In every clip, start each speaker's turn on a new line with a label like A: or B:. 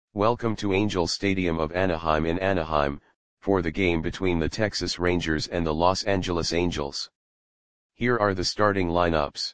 A: Welcome to Angel Stadium of Anaheim in Anaheim, for the game between the Texas Rangers and the Los Angeles Angels. Here are the starting lineups.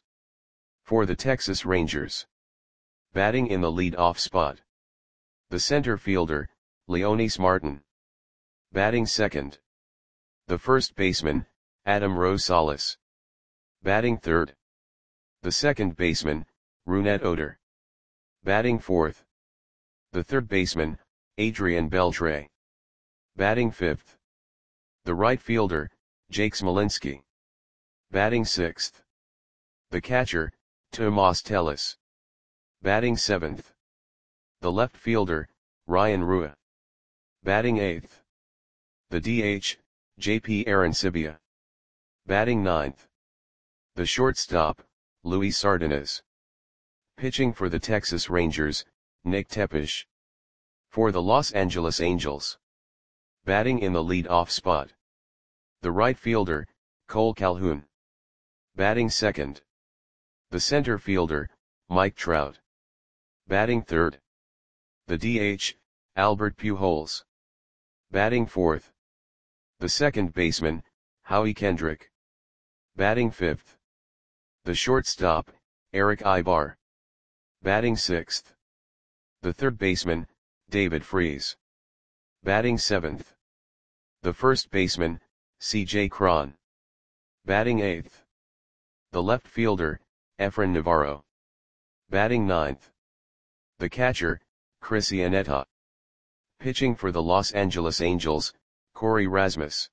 A: For the Texas Rangers. Batting in the lead-off spot. The center fielder, Leonys Martin. Batting second. The first baseman, Adam Rosales. Batting third. The second baseman, Rougned Odor. Batting fourth. The third baseman, Adrian Beltre. Batting fifth. The right fielder, Jake Smolinski. Batting sixth. The catcher, Tomas Tellis. Batting seventh. The left fielder, Ryan Rua. Batting eighth. The DH, JP Arancibia. Batting ninth. The shortstop, Luis Sardinas. Pitching for the Texas Rangers, Nick Tepesch. For the Los Angeles Angels. Batting in the lead-off spot. The right fielder, Cole Calhoun. Batting second. The center fielder, Mike Trout. Batting third. The DH, Albert Pujols. Batting fourth. The second baseman, Howie Kendrick. Batting fifth. The shortstop, Eric Aybar. Batting sixth. The third baseman, David Freese. Batting seventh. The first baseman, C.J. Cron. Batting eighth. The left fielder, Efrain Navarro. Batting ninth. The catcher, Chris Iannetta. Pitching for the Los Angeles Angels, Corey Rasmus.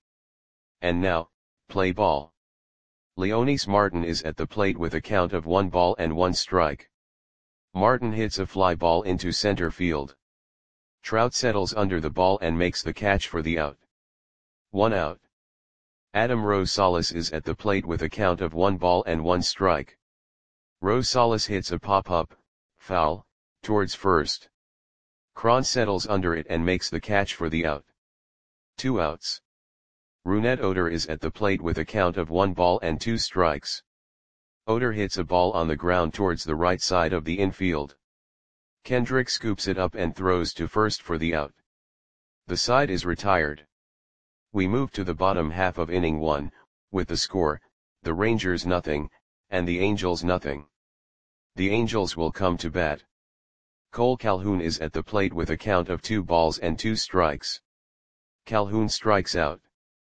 A: And now, play ball. Leonys Martin is at the plate with a count of 1-1 strike. Martin hits a fly ball into center field. Trout settles under the ball and makes the catch for the out. 1 out. Adam Rosales is at the plate with a count of 1-1 strike. Rosales hits a pop-up, foul, towards first. Cron settles under it and makes the catch for the out. 2 outs. Rougned Odor is at the plate with a count of 1-2 strikes. Odor hits a ball on the ground towards the right side of the infield. Kendrick scoops it up and throws to first for the out. The side is retired. We move to the bottom half of inning 1, with the score, the Rangers nothing, and the Angels nothing. The Angels will come to bat. Cole Calhoun is at the plate with a count of 2-2 strikes. Calhoun strikes out.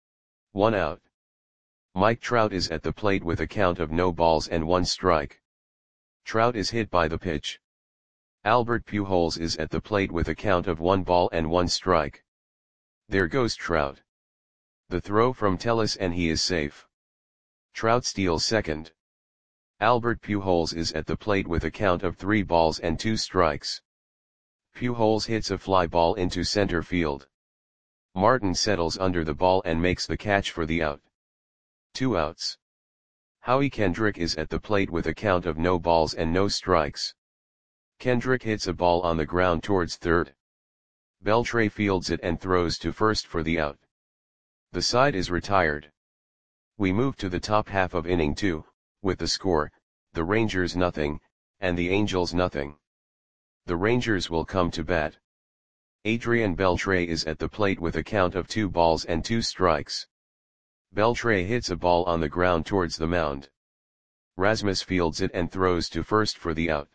A: 1 out. Mike Trout is at the plate with a count of 0-1 strike. Trout is hit by the pitch. Albert Pujols is at the plate with a count of 1-1 strike. There goes Trout. The throw from Tellis and he is safe. Trout steals second. Albert Pujols is at the plate with a count of 3-2 strikes. Pujols hits a fly ball into center field. Martin settles under the ball and makes the catch for the out. 2 outs. Howie Kendrick is at the plate with a count of 0 strikes. Kendrick hits a ball on the ground towards third. Beltre fields it and throws to first for the out. The side is retired. We move to the top half of inning 2, with the score, the Rangers nothing, and the Angels nothing. The Rangers will come to bat. Adrian Beltre is at the plate with a count of 2-2 strikes. Beltre hits a ball on the ground towards the mound. Rasmus fields it and throws to first for the out.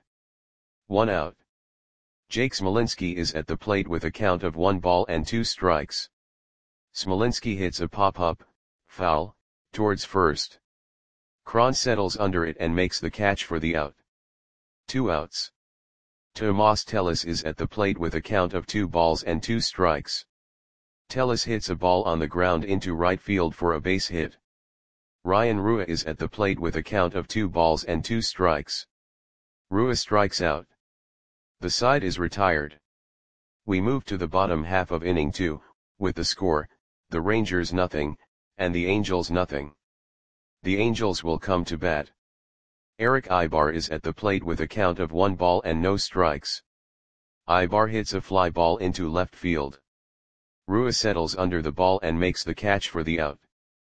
A: 1 out. Jake Smolinski is at the plate with a count of 1-2 strikes. Smolinski hits a pop-up, foul, towards first. Cron settles under it and makes the catch for the out. 2 outs. Tomas Tellis is at the plate with a count of 2-2 strikes. Tellis hits a ball on the ground into right field for a base hit. Ryan Rua is at the plate with a count of 2-2 strikes. Rua strikes out. The side is retired. We move to the bottom half of inning 2, with the score, the Rangers nothing, and the Angels nothing. The Angels will come to bat. Eric Aybar is at the plate with a count of 1-0 strikes. Aybar hits a fly ball into left field. Rua settles under the ball and makes the catch for the out.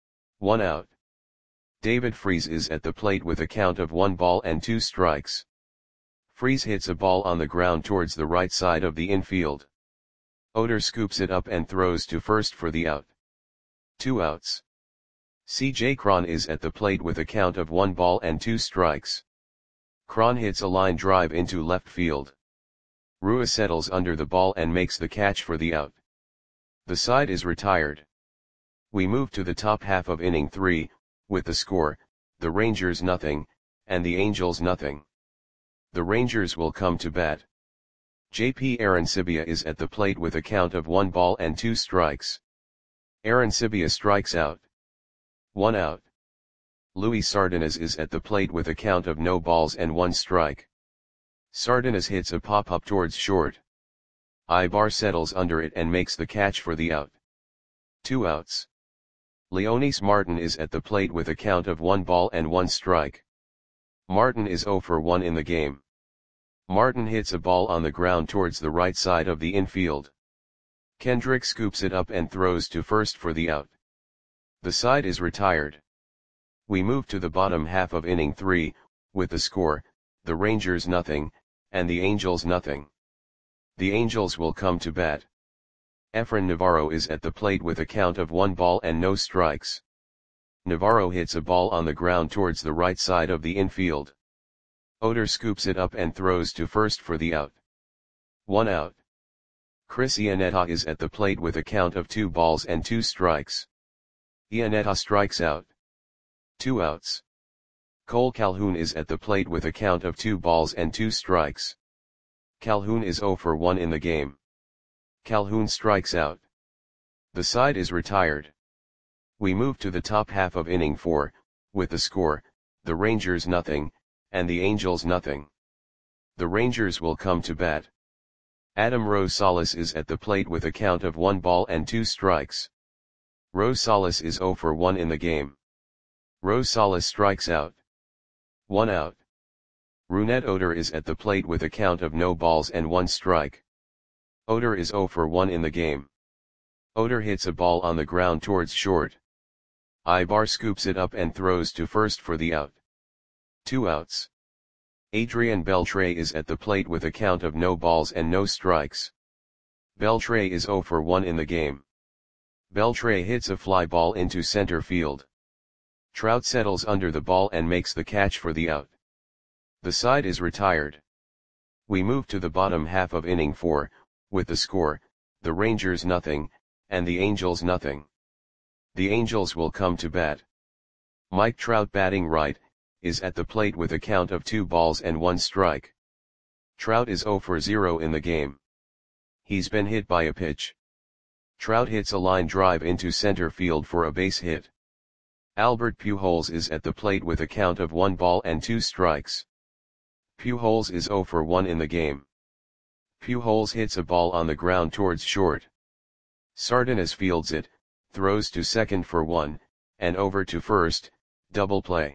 A: 1 out. David Freese is at the plate with a count of 1-2 strikes. Freeze hits a ball on the ground towards the right side of the infield. Oder scoops it up and throws to first for the out. 2 outs. CJ Cron is at the plate with a count of 1 ball and 2 strikes. Cron hits a line drive into left field. Rua settles under the ball and makes the catch for the out. The side is retired. We move to the top half of inning 3, with the score, the Rangers nothing, and the Angels nothing. The Rangers will come to bat. JP Arancibia is at the plate with a count of 1 ball and 2 strikes. Arancibia strikes out. 1 out. Luis Sardinas is at the plate with a count of no balls and 1 strike. Sardinas hits a pop-up towards short. Ibar settles under it and makes the catch for the out. 2 outs. Leonis Martin is at the plate with a count of 1 ball and 1 strike. Martin is 0 for 1 in the game. Martin hits a ball on the ground towards the right side of the infield. Kendrick scoops it up and throws to first for the out. The side is retired. We move to the bottom half of inning 3, with the score, the Rangers nothing, and the Angels nothing. The Angels will come to bat. Efrain Navarro is at the plate with a count of 1 ball and no strikes. Navarro hits a ball on the ground towards the right side of the infield. Oder scoops it up and throws to first for the out. 1 out. Chris Iannetta is at the plate with a count of 2 balls and 2 strikes. Iannetta strikes out. 2 outs. Cole Calhoun is at the plate with a count of 2 balls and 2 strikes. Calhoun is 0 for 1 in the game. Calhoun strikes out. The side is retired. We move to the top half of inning 4, with the score, the Rangers nothing, and the Angels nothing. The Rangers will come to bat. Adam Rosales is at the plate with a count of 1 ball and 2 strikes. Rosales is 0 for 1 in the game. Rosales strikes out. 1 out. Rougned Oder is at the plate with a count of no balls and 1 strike. Oder is 0 for 1 in the game. Oder hits a ball on the ground towards short. Ibar scoops it up and throws to first for the out. 2 outs. Adrian Beltre is at the plate with a count of no balls and no strikes. Beltre is 0 for 1 in the game. Beltre hits a fly ball into center field. Trout settles under the ball and makes the catch for the out. The side is retired. We move to the bottom half of inning 4, with the score, the Rangers nothing, and the Angels nothing. The Angels will come to bat. Mike Trout batting right, is at the plate with a count of 2 balls and 1 strike. Trout is 0 for 0 in the game. He's been hit by a pitch. Trout hits a line drive into center field for a base hit. Albert Pujols is at the plate with a count of 1 ball and 2 strikes. Pujols is 0 for 1 in the game. Pujols hits a ball on the ground towards short. Sardinas fields it, throws to second for 1, and over to first, double play.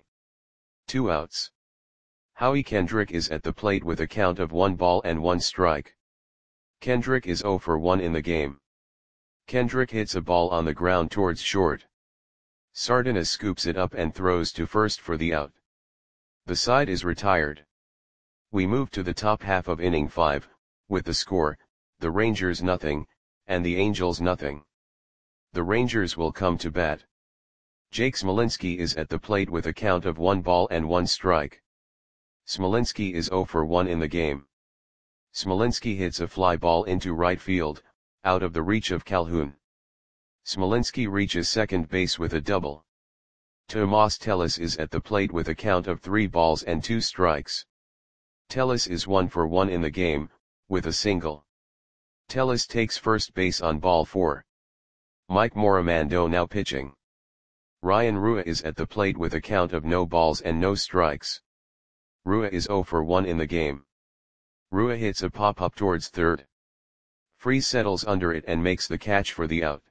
A: 2 outs. Howie Kendrick is at the plate with a count of 1 ball and 1 strike. Kendrick is 0 for 1 in the game. Kendrick hits a ball on the ground towards short. Sardinas scoops it up and throws to first for the out. The side is retired. We move to the top half of inning 5, with the score, the Rangers nothing, and the Angels nothing. The Rangers will come to bat. Jake Smolinski is at the plate with a count of 1 ball and 1 strike. Smolinski is 0 for 1 in the game. Smolinski hits a fly ball into right field, out of the reach of Calhoun. Smolinski reaches second base with a double. Tomas Tellis is at the plate with a count of 3 balls and 2 strikes. Tellis is 1 for 1 in the game, with a single. Tellis takes first base on ball 4. Mike Morimando now pitching. Ryan Rua is at the plate with a count of no balls and no strikes. Rua is 0 for 1 in the game. Rua hits a pop-up towards third. Freeze settles under it and makes the catch for the out.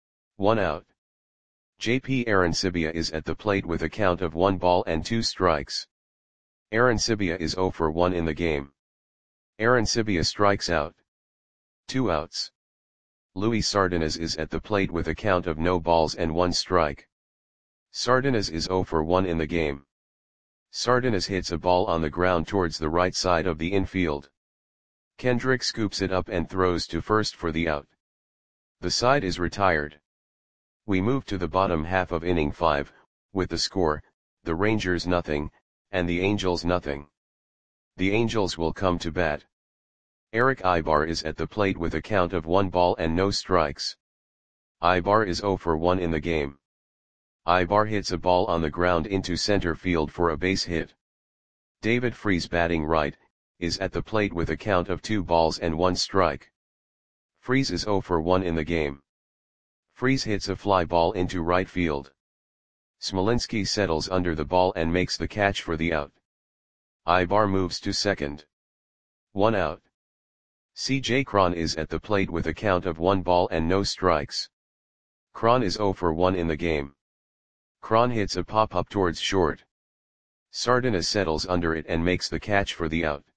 A: 1 out. JP Arancibia is at the plate with a count of 1 ball and 2 strikes. Arancibia is 0 for 1 in the game. Arancibia strikes out. 2 outs. Luis Sardinas is at the plate with a count of no balls and 1 strike. Sardinas is 0 for 1 in the game. Sardinas hits a ball on the ground towards the right side of the infield. Kendrick scoops it up and throws to first for the out. The side is retired. We move to the bottom half of inning 5, with the score, the Rangers nothing, and the Angels nothing. The Angels will come to bat. Eric Ibar is at the plate with a count of 1 ball and no strikes. Ibar is 0 for 1 in the game. Ibar hits a ball on the ground into center field for a base hit. David Freese, batting right, is at the plate with a count of 2 balls and 1 strike. Freese is 0 for 1 in the game. Freese hits a fly ball into right field. Smolinski settles under the ball and makes the catch for the out. Ibar moves to second. 1 out. C.J. Cron is at the plate with a count of 1 ball and no strikes. Cron is 0 for 1 in the game. Cron hits a pop-up towards short. Sardinas settles under it and makes the catch for the out.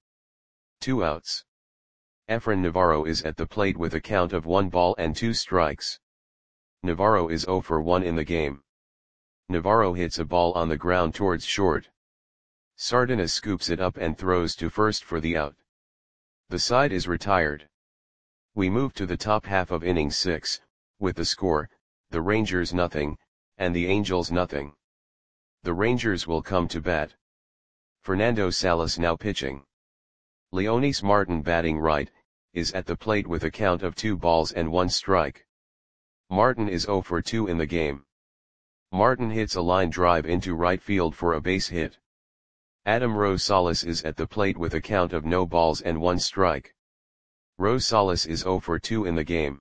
A: 2 outs. Efrain Navarro is at the plate with a count of 1 ball and 2 strikes. Navarro is 0 for 1 in the game. Navarro hits a ball on the ground towards short. Sardinas scoops it up and throws to first for the out. The side is retired. We move to the top half of inning 6, with the score, the Rangers nothing, and the Angels nothing. The Rangers will come to bat. Fernando Salas now pitching. Leonys Martin, batting right, is at the plate with a count of 2 balls and 1 strike. Martin is 0 for 2 in the game. Martin hits a line drive into right field for a base hit. Adam Rosales is at the plate with a count of no balls and 1 strike. Rosales is 0 for 2 in the game.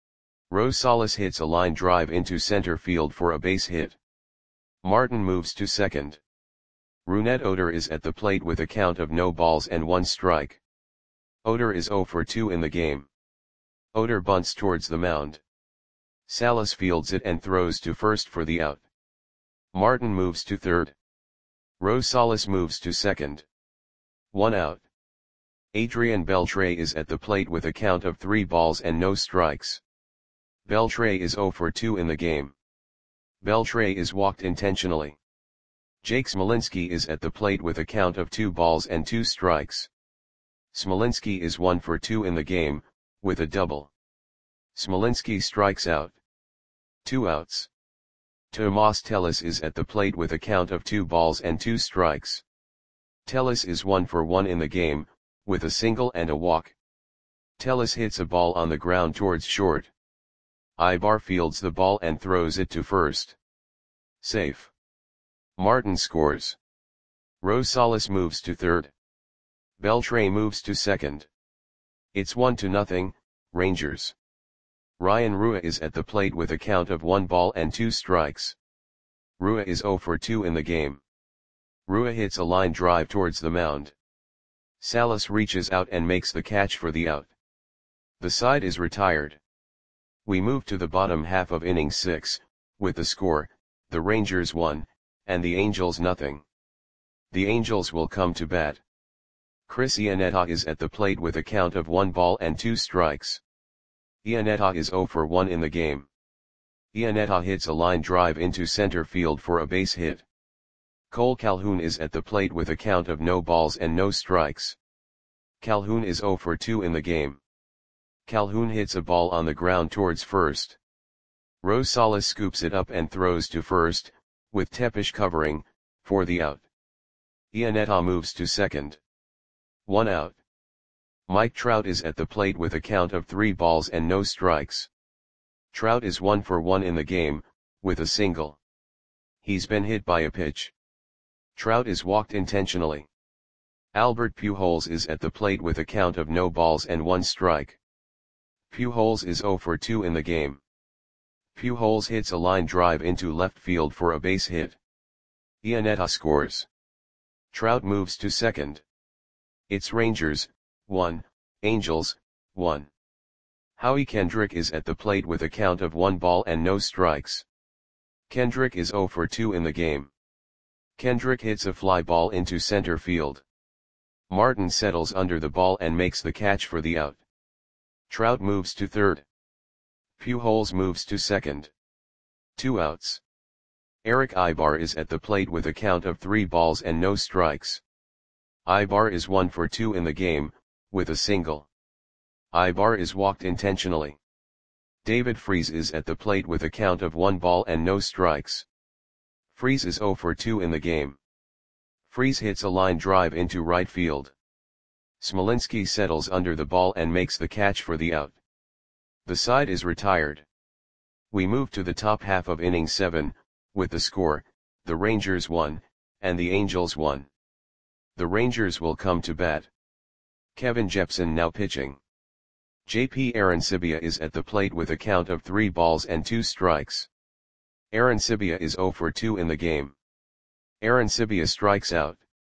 A: Rosales hits a line drive into center field for a base hit. Martin moves to second. Rougned Odor is at the plate with a count of no balls and 1 strike. Odor is 0 for 2 in the game. Odor bunts towards the mound. Salas fields it and throws to first for the out. Martin moves to third. Rosales moves to second. 1 out. Adrian Beltre is at the plate with a count of 3 balls and no strikes. Beltre is 0 for 2 in the game. Beltre is walked intentionally. Jake Smolinski is at the plate with a count of 2 balls and 2 strikes. Smolinski is 1 for 2 in the game, with a double. Smolinski strikes out. 2 outs. Tomas Tellis is at the plate with a count of 2 balls and 2 strikes. Tellis is 1 for 1 in the game, with a single and a walk. Tellis hits a ball on the ground towards short. Ibar fields the ball and throws it to first. Safe. Martin scores. Rosales moves to third. Beltre moves to second. It's 1-0, Rangers. Ryan Rua is at the plate with a count of 1 ball and 2 strikes. Rua is 0 for 2 in the game. Rua hits a line drive towards the mound. Salas reaches out and makes the catch for the out. The side is retired. We move to the bottom half of inning 6, with the score, the Rangers 1, and the Angels nothing. The Angels will come to bat. Chris Iannetta is at the plate with a count of 1 ball and 2 strikes. Iannetta is 0 for 1 in the game. Iannetta hits a line drive into center field for a base hit. Cole Calhoun is at the plate with a count of no balls and no strikes. Calhoun is 0 for 2 in the game. Calhoun hits a ball on the ground towards first. Rosales scoops it up and throws to first, with Tepesh covering, for the out. Iannetta moves to second. 1 out. Mike Trout is at the plate with a count of 3 balls and no strikes. Trout is 1 for 1 in the game, with a single. He's been hit by a pitch. Trout is walked intentionally. Albert Pujols is at the plate with a count of no balls and 1 strike. Pujols is 0 for 2 in the game. Pujols hits a line drive into left field for a base hit. Iannetta scores. Trout moves to second. It's Rangers, 1, Angels, 1. Howie Kendrick is at the plate with a count of 1 ball and no strikes. Kendrick is 0 for 2 in the game. Kendrick hits a fly ball into center field. Martin settles under the ball and makes the catch for the out. Trout moves to third. Pujols moves to second. 2 outs. Eric Ibar is at the plate with a count of 3 balls and no strikes. Ibar is 1 for 2 in the game, with a single. Ibar is walked intentionally. David Freese is at the plate with a count of 1 ball and no strikes. Freese is 0 for 2 in the game. Freese hits a line drive into right field. Smolinski settles under the ball and makes the catch for the out. The side is retired. We move to the top half of inning 7, with the score, the Rangers 1, and the Angels 1. The Rangers will come to bat. Kevin Jepson now pitching. JP Arancibia is at the plate with a count of 3 balls and 2 strikes. Arancibia is 0 for 2 in the game. Arancibia strikes out.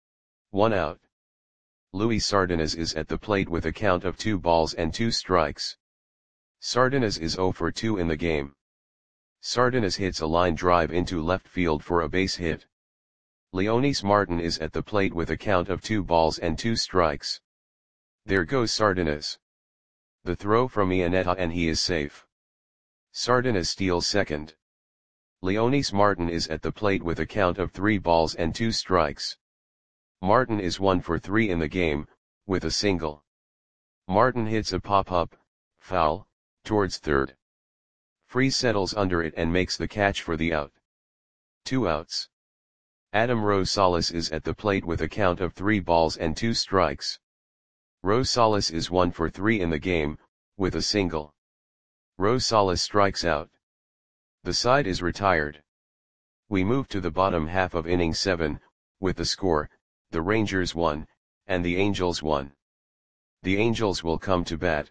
A: 1 out. Luis Sardinas is at the plate with a count of 2 balls and 2 strikes. Sardinas is 0 for 2 in the game. Sardinas hits a line drive into left field for a base hit. Leonys Martin is at the plate with a count of 2 balls and 2 strikes. There goes Sardinas. The throw from Iannetta and he is safe. Sardinas steals second. Leonys Martin is at the plate with a count of 3 balls and 2 strikes. Martin is 1 for 3 in the game, with a single. Martin hits a pop-up, foul, towards third. Freese settles under it and makes the catch for the out. 2 outs. Adam Rosales is at the plate with a count of 3 balls and 2 strikes. Rosales is 1 for 3 in the game, with a single. Rosales strikes out. The side is retired. We move to the bottom half of inning 7, with the score, the Rangers 1, and the Angels 1. The Angels will come to bat.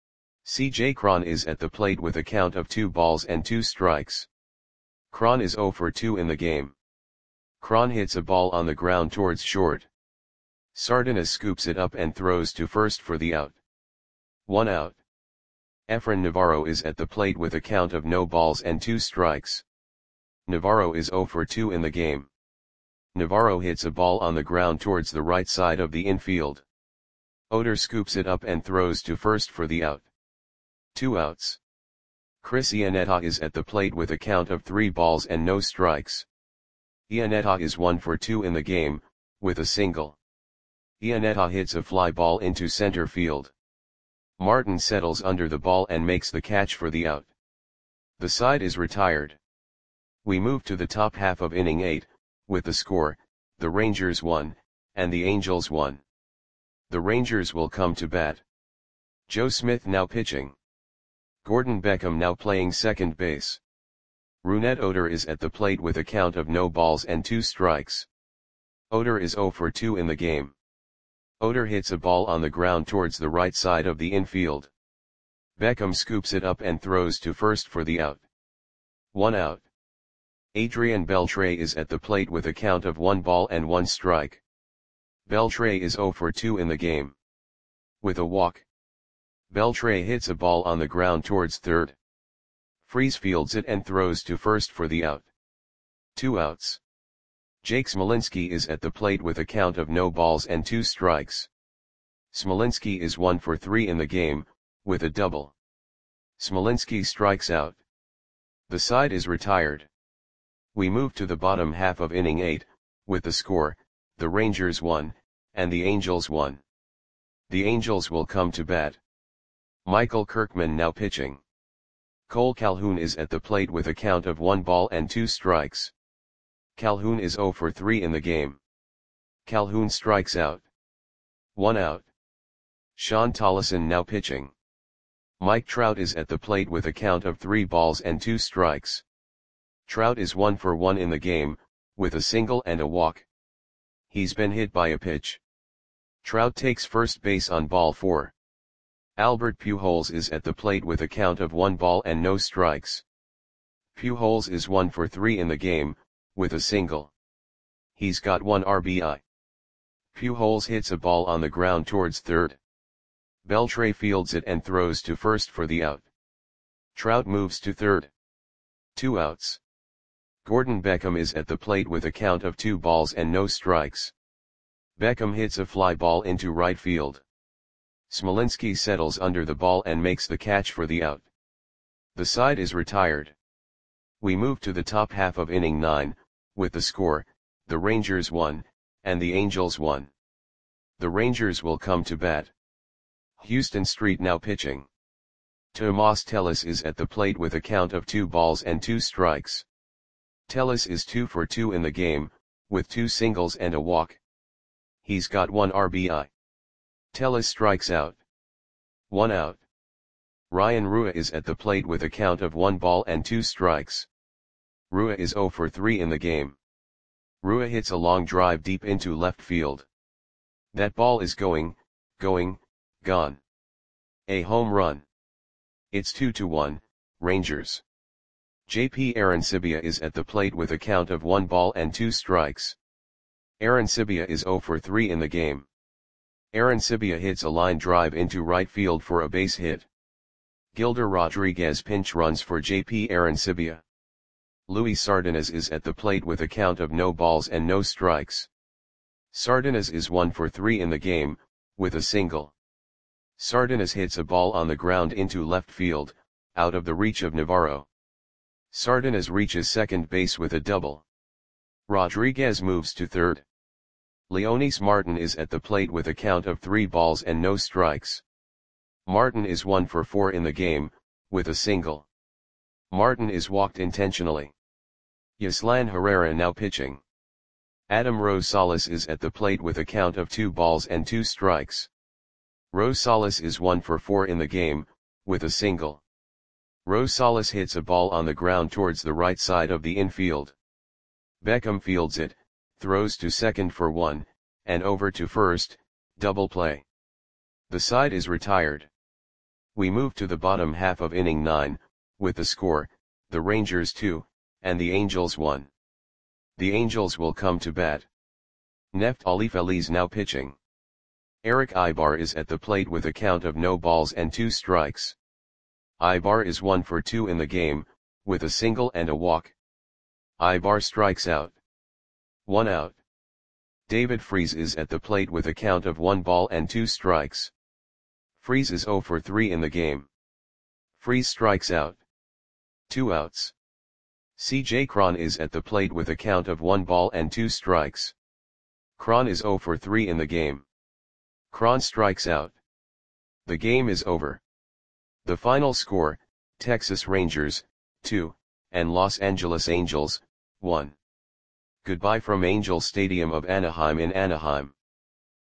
A: C.J. Cron is at the plate with a count of 2 balls and 2 strikes. Cron is 0 for 2 in the game. Cron hits a ball on the ground towards short. Sardinas scoops it up and throws to first for the out. 1 out. Efrain Navarro is at the plate with a count of no balls and 2 strikes. Navarro is 0 for 2 in the game. Navarro hits a ball on the ground towards the right side of the infield. Oder scoops it up and throws to first for the out. 2 outs. Chris Iannetta is at the plate with a count of 3 balls and no strikes. Iannetta is 1 for 2 in the game, with a single. Iannetta hits a fly ball into center field. Martin settles under the ball and makes the catch for the out. The side is retired. We move to the top half of inning 8, with the score, the Rangers 1, and the Angels 1. The Rangers will come to bat. Joe Smith now pitching. Gordon Beckham now playing second base. Rougned Odor is at the plate with a count of no balls and 2 strikes. Odor is 0 for 2 in the game. Odor hits a ball on the ground towards the right side of the infield. Beckham scoops it up and throws to first for the out. 1 out. Adrian Beltre is at the plate with a count of 1 ball and 1 strike. Beltre is 0 for 2 in the game. With a walk. Beltre hits a ball on the ground towards third. Freese fields it and throws to first for the out. 2 outs. Jake Smolinski is at the plate with a count of no balls and 2 strikes. Smolinski is 1 for 3 in the game, with a double. Smolinski strikes out. The side is retired. We move to the bottom half of inning 8, with the score, the Rangers 1, and the Angels 1. The Angels will come to bat. Michael Kirkman now pitching. Cole Calhoun is at the plate with a count of 1 ball and 2 strikes. Calhoun is 0 for 3 in the game. Calhoun strikes out. 1 out. Sean Tollison now pitching. Mike Trout is at the plate with a count of 3 balls and 2 strikes. Trout is 1 for 1 in the game, with a single and a walk. He's been hit by a pitch. Trout takes first base on ball 4. Albert Pujols is at the plate with a count of 1 ball and no strikes. Pujols is 1 for 3 in the game, with a single. He's got 1 RBI. Pujols hits a ball on the ground towards third. Beltre fields it and throws to first for the out. Trout moves to third. 2 outs. Gordon Beckham is at the plate with a count of 2 balls and no strikes. Beckham hits a fly ball into right field. Smolinski settles under the ball and makes the catch for the out. The side is retired. We move to the top half of inning 9, with the score, the Rangers won, and the Angels won. The Rangers will come to bat. Houston Street now pitching. Tomas Tellis is at the plate with a count of 2 balls and 2 strikes. Tellis is 2 for 2 in the game, with 2 singles and a walk. He's got 1 RBI. Tellis strikes out. 1 out. Ryan Rua is at the plate with a count of 1 ball and 2 strikes. Rua is 0 for 3 in the game. Rua hits a long drive deep into left field. That ball is gone. A home run. It's 2-1, Rangers. JP Arancibia is at the plate with a count of 1 ball and 2 strikes. Arancibia is 0 for 3 in the game. Arancibia hits a line drive into right field for a base hit. Gilder Rodriguez pinch runs for JP Arancibia. Luis Sardinas is at the plate with a count of no balls and no strikes. Sardinas is 1 for 3 in the game, with a single. Sardinas hits a ball on the ground into left field, out of the reach of Navarro. Sardinas reaches second base with a double. Rodriguez moves to third. Leonis Martin is at the plate with a count of 3 balls and no strikes. Martin is 1 for 4 in the game, with a single. Martin is walked intentionally. Yaslan Herrera now pitching. Adam Rosales is at the plate with a count of 2 balls and 2 strikes. Rosales is 1 for 4 in the game, with a single. Rosales hits a ball on the ground towards the right side of the infield. Beckham fields it, throws to second for 1, and over to first, double play. The side is retired. We move to the bottom half of inning 9, with the score, the Rangers 2, and the Angels 1. The Angels will come to bat. Neftali Feliz now pitching. Eric Ibar is at the plate with a count of no balls and 2 strikes. Ibar is 1 for 2 in the game, with a single and a walk. Ibar strikes out. 1 out. David Freese is at the plate with a count of 1 ball and 2 strikes. Freese is 0 for 3 in the game. Freese strikes out. 2 outs. CJ Cron is at the plate with a count of 1 ball and 2 strikes. Cron is 0 for 3 in the game. Cron strikes out. The game is over. The final score, Texas Rangers, 2, and Los Angeles Angels, 1. Goodbye from Angel Stadium of Anaheim in Anaheim.